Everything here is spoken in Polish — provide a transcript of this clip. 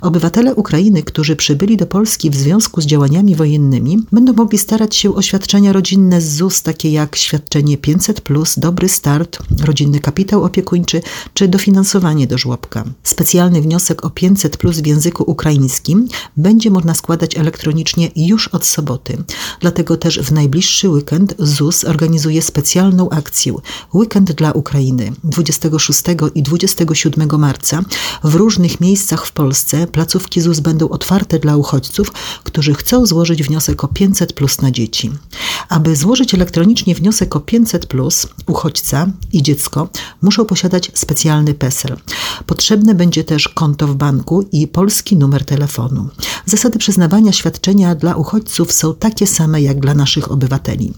Obywatele Ukrainy, którzy przybyli do Polski w związku z działaniami wojennymi, będą mogli starać się o świadczenia rodzinne z ZUS, takie jak świadczenie 500+, Dobry Start, rodzinny kapitał opiekuńczy czy dofinansowanie do żłobka. Specjalny wniosek o 500+ w języku ukraińskim będzie można składać elektronicznie już od soboty. Dlatego też w najbliższy weekend ZUS organizuje specjalną akcję Weekend dla Ukrainy 26 i 27 marca. W różnych miejscach w Polsce placówki ZUS będą otwarte dla uchodźców, którzy chcą złożyć wniosek o 500+ na dzieci. Aby złożyć elektronicznie wniosek o 500+, uchodźca i dziecko muszą posiadać specjalny PESEL. Potrzebne będzie też konto w banku i polski numer telefonu. Zasady przyznawania świadczenia dla uchodźców są takie same jak dla naszych obywateli.